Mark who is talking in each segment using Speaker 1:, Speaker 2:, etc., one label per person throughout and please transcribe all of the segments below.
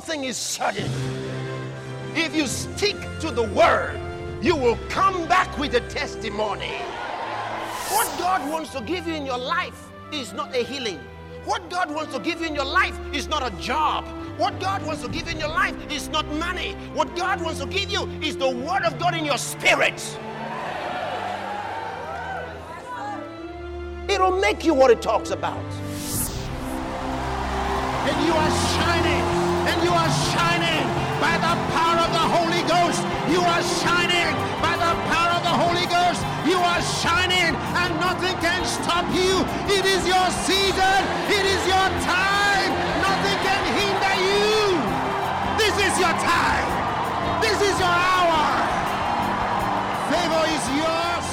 Speaker 1: thing is certain. If you stick to the word, you will come back with a testimony. What God wants to give you in your life is not a healing. What God wants to give you in your life is not a job. What God wants to give you in your life is not money. What God wants to give you is the word of God in your spirit. It'll make you what it talks about. And you are shining. And you are shining by the power of the Holy Ghost. You are shining by the power of the Holy Ghost. You are shining and nothing can stop you. It is your season. It is your time. Nothing can hinder you. This is your time. This is your hour. Favor is yours.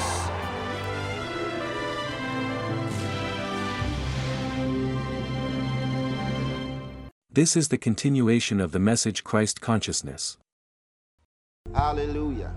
Speaker 2: This is the continuation of the message Christ Consciousness.
Speaker 1: Hallelujah.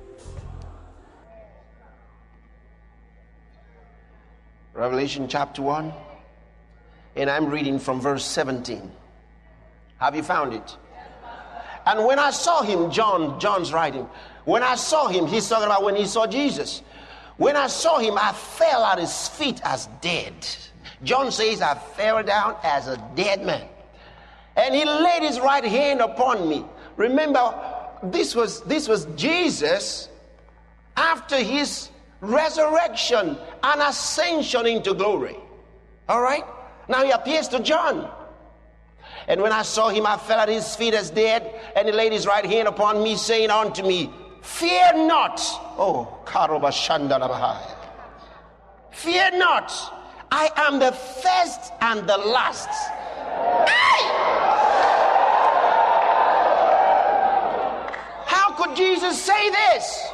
Speaker 1: Revelation chapter 1. And I'm reading from verse 17. Have you found it? And when I saw him, John's writing. When I saw him, he's talking about when he saw Jesus. When I saw him, I fell at his feet as dead. John says, I fell down as a dead man. And he laid his right hand upon me. Remember, this was Jesus after his resurrection and ascension into glory. All right? Now he appears to John. And when I saw him, I fell at his feet as dead. And he laid his right hand upon me, saying unto me, fear not. Oh, Karobashandalabahai. Fear not. I am the first and the last. Hey! How could Jesus say this?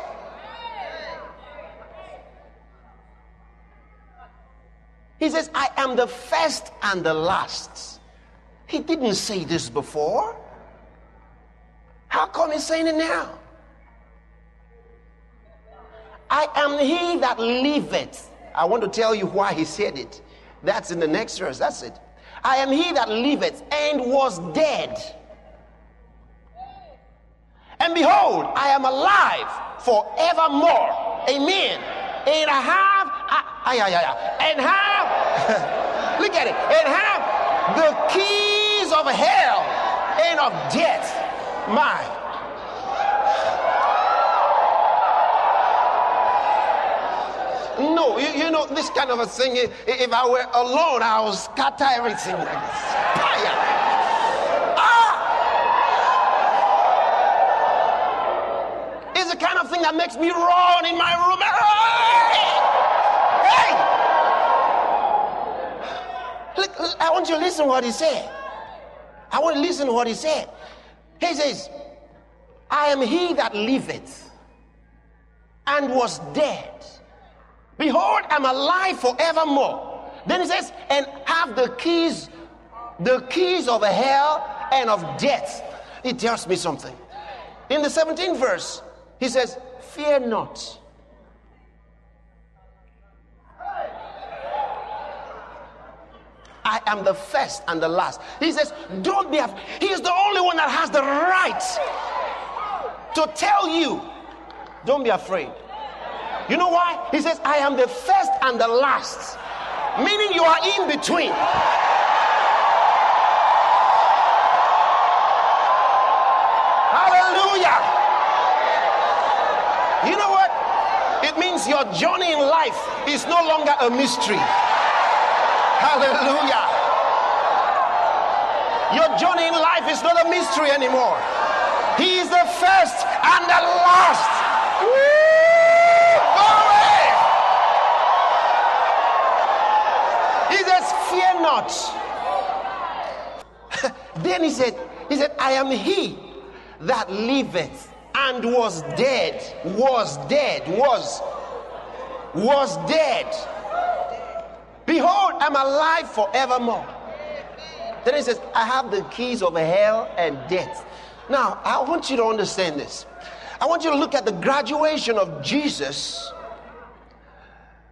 Speaker 1: He says, I am the first and the last. He didn't say this before. How come he's saying it now? I am he that liveth. I want to tell you why he said it. That's in the next verse. That's it. I am he that liveth and was dead. And behold, I am alive forevermore. Amen. And I have, look at it, and have the keys of hell and of death. My. No, you know, this kind of a thing, if I were alone, I would scatter everything like this. Fire. It's the kind of thing that makes me run in my room. Hey! Look, I want you to listen to what he said. I want to listen to what he said. He says, I am he that liveth and was dead. Behold, I'm alive forevermore. Then he says, and have the keys of hell and of death. It tells me something. In the 17th verse, he says, fear not. I am the first and the last. He says, don't be afraid. He is the only one that has the right to tell you, don't be afraid. You know why? He says, I am the first and the last. Meaning you are in between. Hallelujah. You know what? It means your journey in life is no longer a mystery. Hallelujah. Your journey in life is not a mystery anymore. He is the first and the last. Woo! Fear not. Then he said, I am he that liveth and was dead. Behold, I'm alive forevermore. Then he says, I have the keys of hell and death. Now, I want you to understand this. I want you to look at the graduation of Jesus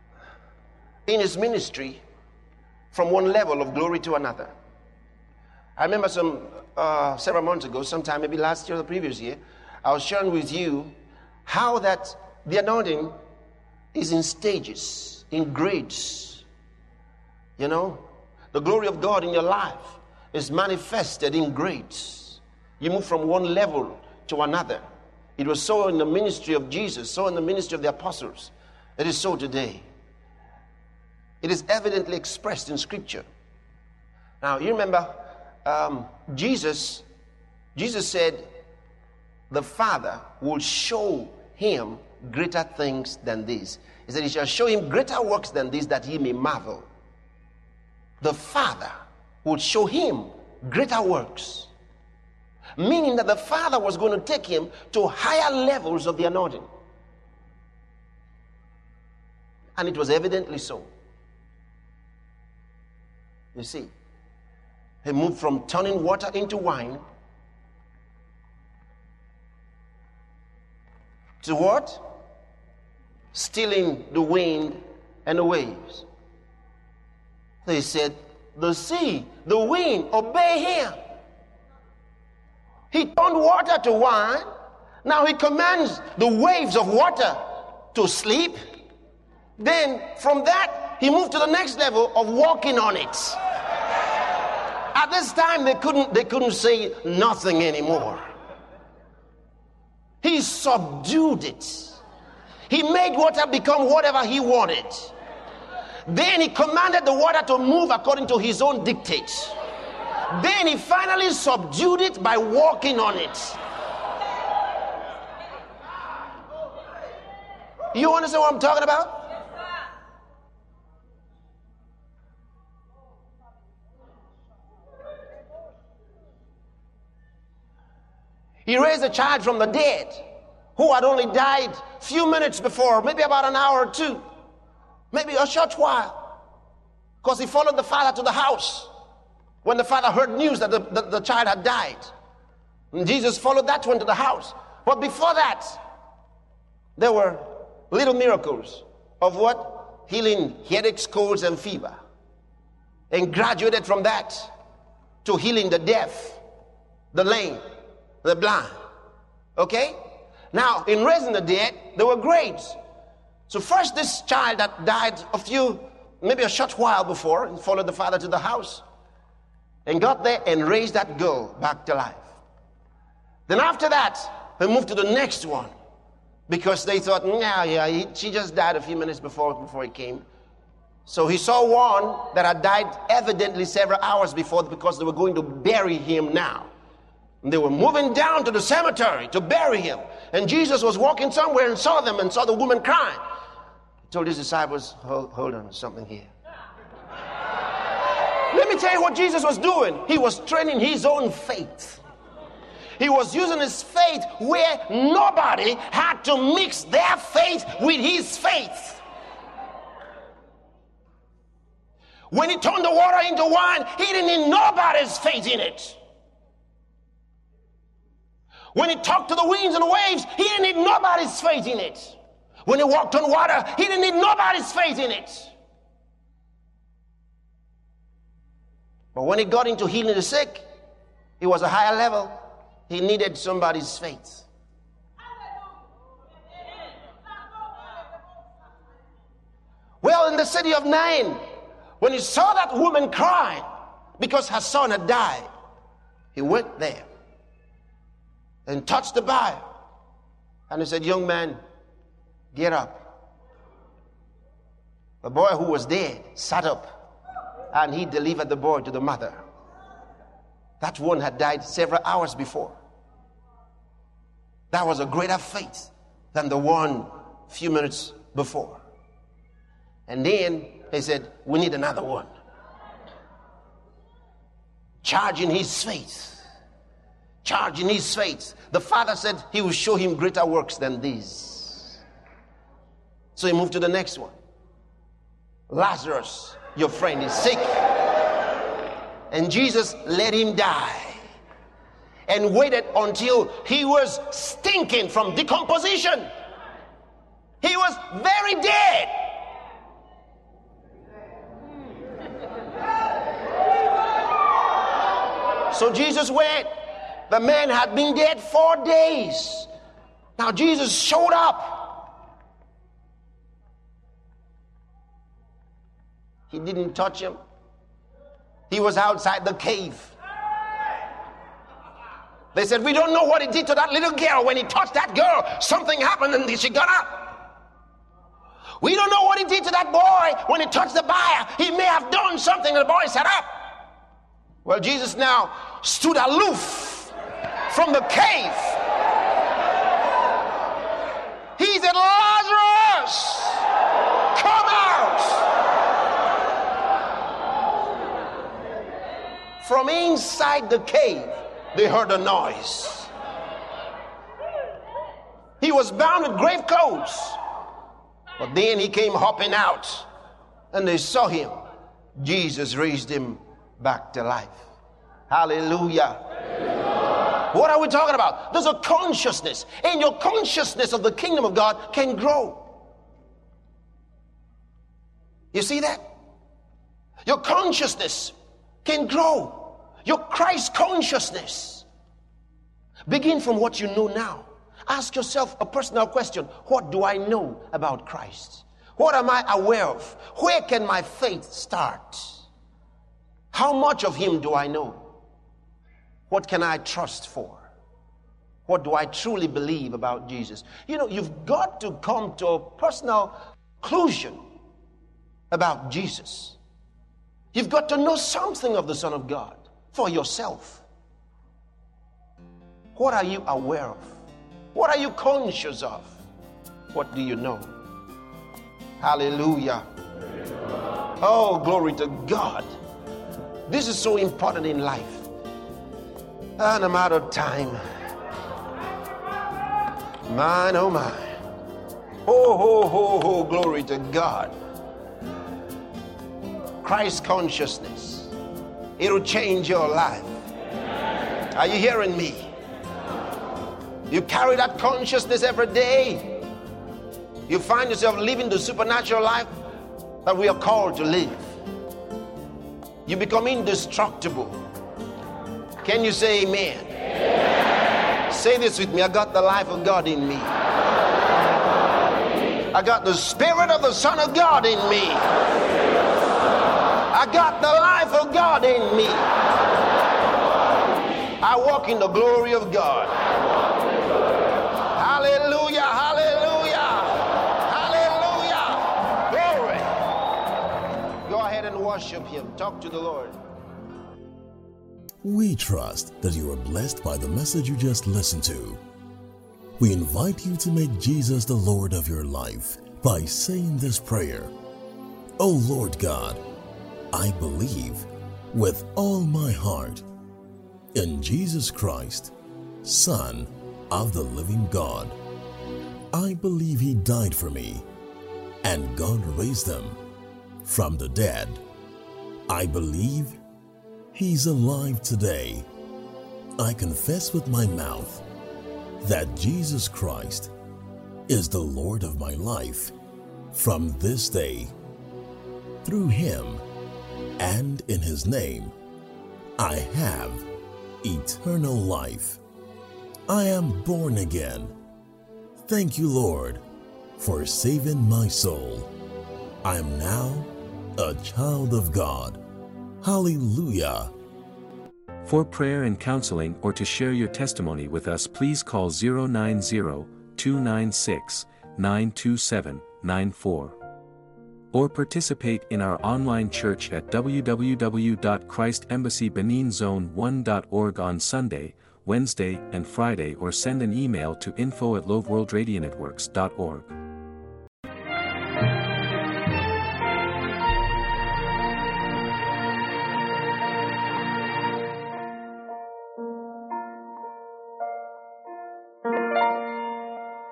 Speaker 1: in his ministry from one level of glory to another. I remember several months ago, sometime maybe last year or the previous year, I was sharing with you how that the anointing is in stages, in grades. You know, the glory of God in your life is manifested in grades. You move from one level to another. It was so in the ministry of Jesus, so in the ministry of the apostles. It is so today. It is evidently expressed in Scripture. Now, you remember, Jesus said, the Father will show him greater things than these. He said, he shall show him greater works than these, that he may marvel. The Father will show him greater works. Meaning that the Father was going to take him to higher levels of the anointing. And it was evidently so. You see, he moved from turning water into wine to what? Stilling the wind and the waves. They said, the sea, the wind, obey him. He turned water to wine. Now he commands the waves of water to sleep. Then from that, he moved to the next level of walking on it. At this time, they couldn't say nothing anymore. He subdued it. He made water become whatever he wanted. Then he commanded the water to move according to his own dictates. Then he finally subdued it by walking on it. You understand what I'm talking about? He raised a child from the dead who had only died a few minutes before, maybe about an hour or two, maybe a short while, because he followed the father to the house when the father heard news that the child had died. And Jesus followed that one to the house. But before that, there were little miracles of what? Healing headaches, colds, and fever. And graduated from that to healing the deaf, the lame, the blind. Okay? Now, in raising the dead, there were grades. So first, this child that died maybe a short while before, he followed the father to the house and got there and raised that girl back to life. Then after that, they moved to the next one because they thought, she just died a few minutes before he came. So he saw one that had died evidently several hours before because they were going to bury him now. And they were moving down to the cemetery to bury him. And Jesus was walking somewhere and saw them and saw the woman crying. He told his disciples, hold on, something here. Let me tell you what Jesus was doing. He was training his own faith. He was using his faith where nobody had to mix their faith with his faith. When he turned the water into wine, he didn't need nobody's faith in it. When he talked to the winds and the waves, he didn't need nobody's faith in it. When he walked on water, he didn't need nobody's faith in it. But when he got into healing the sick, it was a higher level. He needed somebody's faith. Well, in the city of Nain, when he saw that woman crying because her son had died, he went there and touched the bier. And he said, young man, get up. The boy who was dead sat up, and he delivered the boy to the mother. That one had died several hours before. That was a greater faith than the one few minutes before. And then he said, we need another one. Charging his faith. Charging his faith. The father said he will show him greater works than these. So he moved to the next one. Lazarus, your friend, is sick. And Jesus let him die and waited until he was stinking from decomposition. He was very dead. So Jesus went. The man had been dead 4 days. Now Jesus showed up. He didn't touch him. He was outside the cave. They said, we don't know what he did to that little girl. When he touched that girl, something happened and she got up. We don't know what he did to that boy when he touched the buyer. He may have done something and the boy sat up. Well, Jesus now stood aloof from the cave. He said, Lazarus, come out. From inside the cave, they heard a noise. He was bound with grave clothes. But then he came hopping out, and they saw him. Jesus raised him back to life. Hallelujah. What are we talking about? There's a consciousness, and your consciousness of the kingdom of God can grow. You see that? Your consciousness can grow. Your Christ consciousness. Begin from what you know now. Ask yourself a personal question. What do I know about Christ? What am I aware of? Where can my faith start? How much of him do I know? What can I trust for? What do I truly believe about Jesus? You know, you've got to come to a personal conclusion about Jesus. You've got to know something of the Son of God for yourself. What are you aware of? What are you conscious of? What do you know? Hallelujah. Oh, glory to God. This is so important in life. And I'm out of time. Mine, oh my. Oh, ho, ho, ho, glory to God. Christ consciousness. It'll change your life. Are you hearing me? You carry that consciousness every day. You find yourself living the supernatural life that we are called to live. You become indestructible. Can you say amen? Amen. Say this with me. I got the life of God in me. I got the Spirit of the Son of God in me. I got the life of God in me. I walk in the glory of God. Hallelujah, hallelujah, hallelujah. Glory. Go ahead and worship him. Talk to the Lord.
Speaker 3: We trust that you are blessed by the message you just listened to. We invite you to make Jesus the Lord of your life by saying this prayer. O Lord God, I believe with all my heart in Jesus Christ, Son of the living God. I believe he died for me and God raised him from the dead. I believe he's alive today. I confess with my mouth that Jesus Christ is the Lord of my life from this day. Through him and in his name, I have eternal life. I am born again. Thank you, Lord, for saving my soul. I am now a child of God. Hallelujah.
Speaker 2: For prayer and counseling or to share your testimony with us, please call 090-296-92794. Or participate in our online church at www.christembassybeninzone1.org on Sunday, Wednesday, and Friday, or send an email to info@loveworldradionetworks.org.